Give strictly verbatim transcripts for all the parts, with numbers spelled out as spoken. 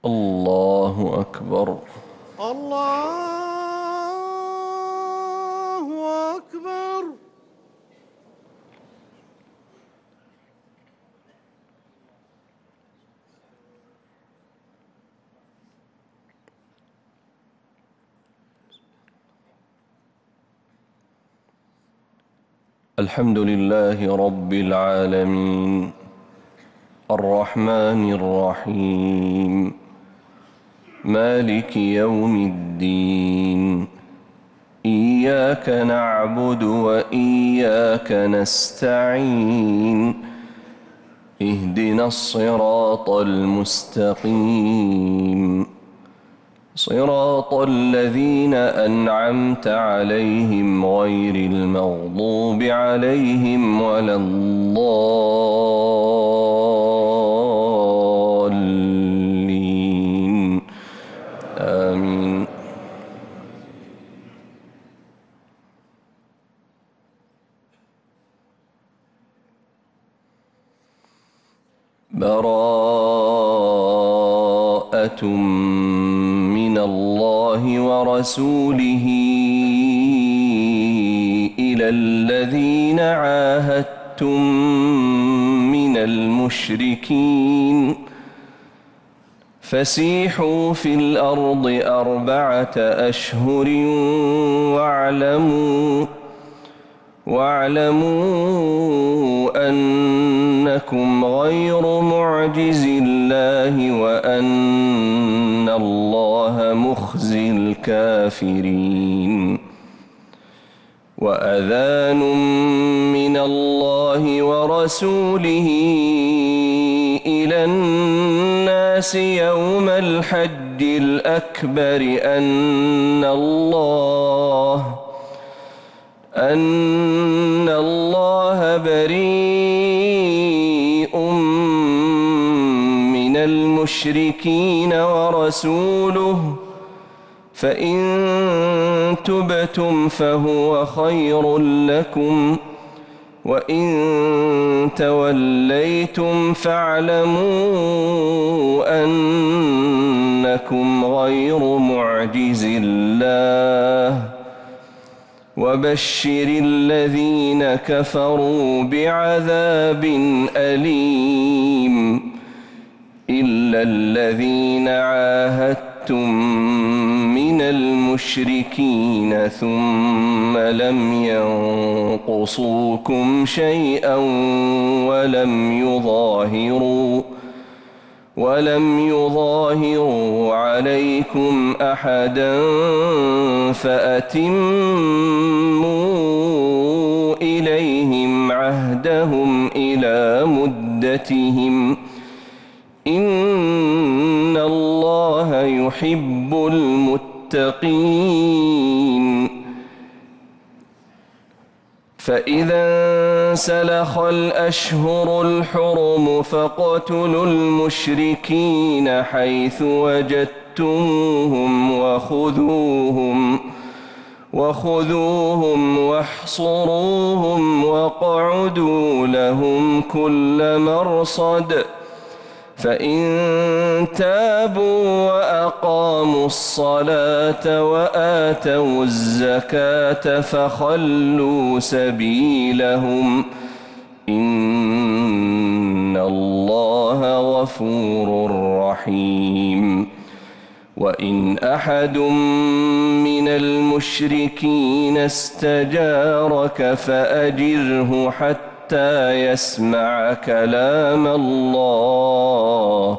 الله أكبر. الله أكبر. الحمد لله رب العالمين الرحمن الرحيم مالك يوم الدين إياك نعبد وإياك نستعين اهدنا الصراط المستقيم صراط الذين أنعمت عليهم غير المغضوب عليهم ولا الضالين آمين. براءة من الله ورسوله إلى الذين عاهدتم من المشركين فسيحوا في الأرض أربعة أشهر واعلموا واعلموا أنكم غير معجز الله وأن الله مخزي الكافرين. وأذان من الله ورسوله إلى الناس يوم الحج الأكبر أن الله أن الله بريء من المشركين ورسوله فإن تبتم فهو خير لكم وإن توليتم فاعلموا أنكم غير معجز الله وبشر الذين كفروا بعذاب أليم. إلا الذين عاهدتم من المشركين ثم لم ينقصوكم شيئا ولم يظاهروا ولم يظاهروا عليكم أحدا فأتموا إليهم عهدهم إلى مدتهم إن الله يحب المتقين. فإذا انسلخ الأشهر الحرم فاقتلوا المشركين حيث وجدتموهم وخذوهم وخذوهم واحصروهم واقعدوا لهم كل مرصد فإن تابوا وأقاموا الصلاة وآتوا الزكاة فخلوا سبيلهم إن الله غفور رحيم. وإن أحد من المشركين استجارك فأجره حتى حتى يسمع كلام الله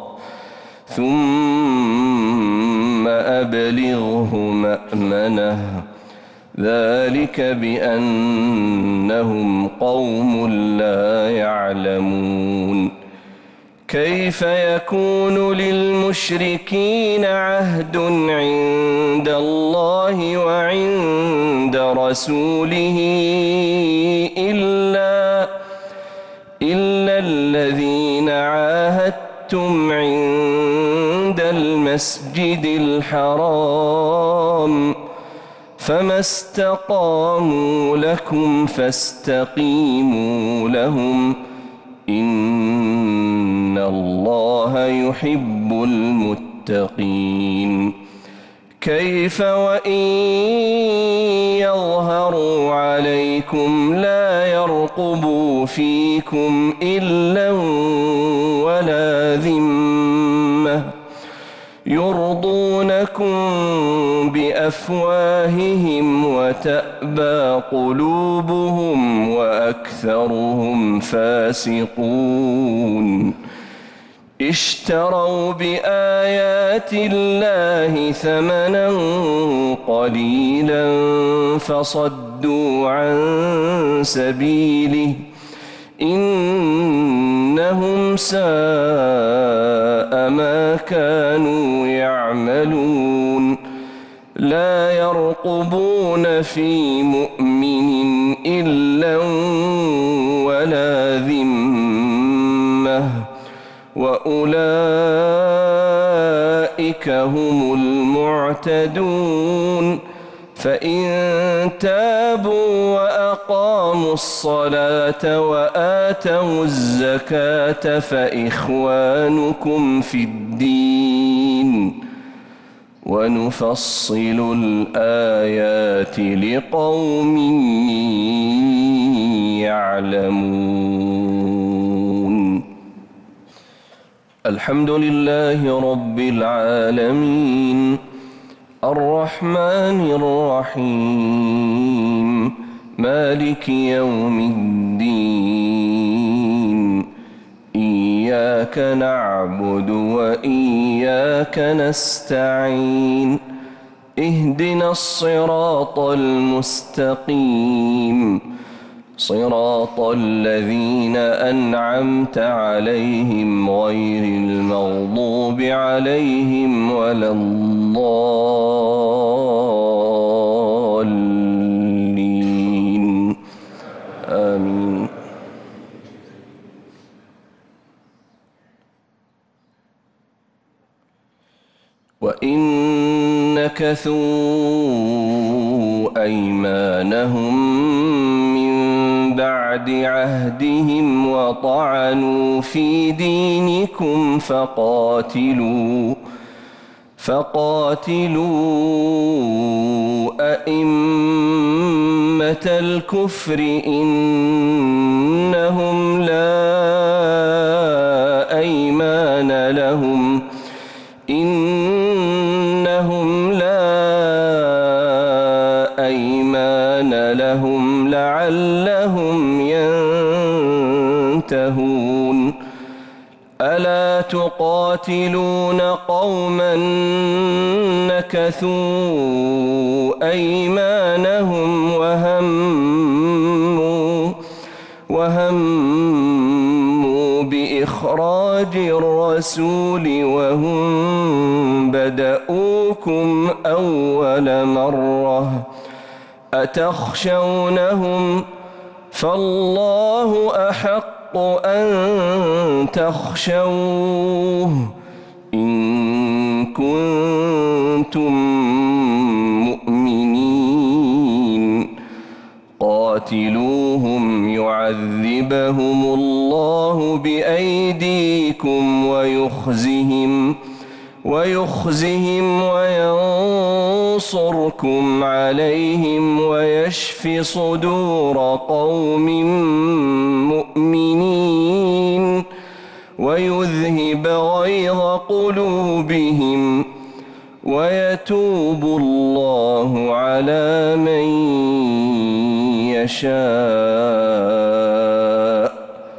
ثم أبلغه مأمنه ذلك بأنهم قوم لا يعلمون. كيف يكون للمشركين عهد عند الله وعند رسوله إلا إلا الذين عاهدتم عند المسجد الحرام فما استقاموا لكم فاستقيموا لهم إن الله يحب المتقين. للمتقين كيف وإن يظهروا عليكم لا يرقبوا فيكم إلا ولا ذمة يرضونكم بأفواههم وتأبى قلوبهم وأكثرهم فاسقون اشتروا بآيات الله ثمنا قليلا فصدوا عن سبيله إنهم ساء ما كانوا يعملون لا يرقبون في مؤمن إلا ولا ذمة وأولئك هم المعتدون فإن تابوا وأقاموا الصلاة وآتوا الزكاة فإخوانكم في الدين ونفصل الآيات لقوم يعلمون الحمد لله رب العالمين الرحمن الرحيم مالك يوم الدين إياك نعبد وإياك نستعين اهدنا الصراط المستقيم صراط الذين أنعمت عليهم غير المغضوب عليهم ولا الضالين آمين وإن نكثوا أيمانهم من بعد عهدهم وطعنوا في دينكم فقاتلوا فقاتلوا أئمة الكفر إنهم لا أيمان لهم إنهم لا أيمان لهم لعلهم ينتهون ألا تقاتلون قوما نكثوا أيمانهم وهموا وهموا بإخراج الرسول وهم بدؤوكم أول مرة أتخشونهم فالله أحق أن تخشوه إن كنتم مؤمنين قاتلوهم يعذبهم الله بأيديكم ويخزهم ويخزهم وينصركم عليهم ويشف صدور قوم مؤمنين ويذهب غيظ قلوبهم ويتوب الله على من يشاء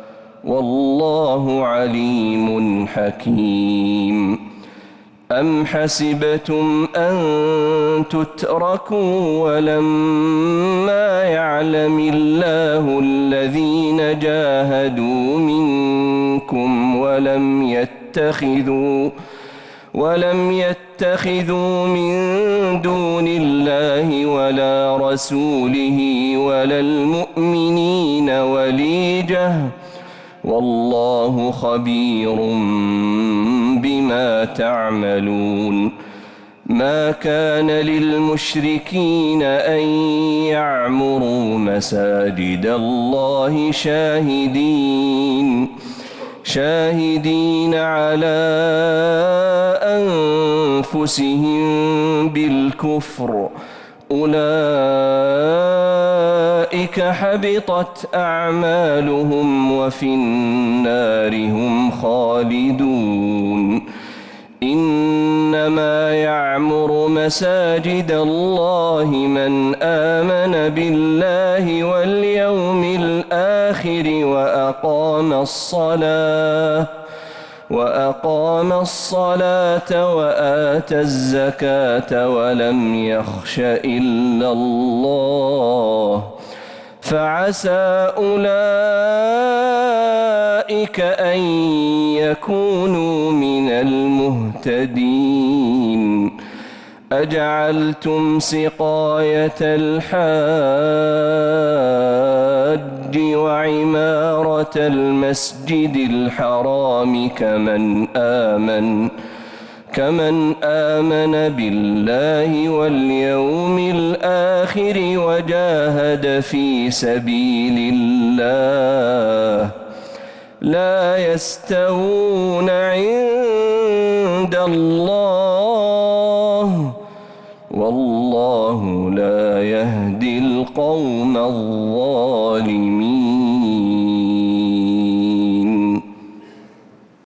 والله عليم حكيم أم حسبتم أن تتركوا ولما يعلم الله الذين جاهدوا منكم ولم يتخذوا ولم يتخذوا من دون الله ولا رسوله ولا المؤمنين وليجة والله خبير بما تعملون ما كان للمشركين أن يعمروا مساجد الله شاهدين شاهدين على أنفسهم بالكفر أولئك حبطت أعمالهم وفي النار هم خالدون إنما يعمر مساجد الله من آمن بالله واليوم الآخر وأقام الصلاة وأقام الصلاة وآتى الزكاة ولم يخش إلا الله فعسى أولئك أن يكونوا من المهتدين أجعلتم سقاية الحاج وعمارة المسجد الحرام كمن آمن كمن آمن بالله واليوم الآخر وجاهد في سبيل الله لا يستوون عند الله والله لا يهدي القوم الظالمين.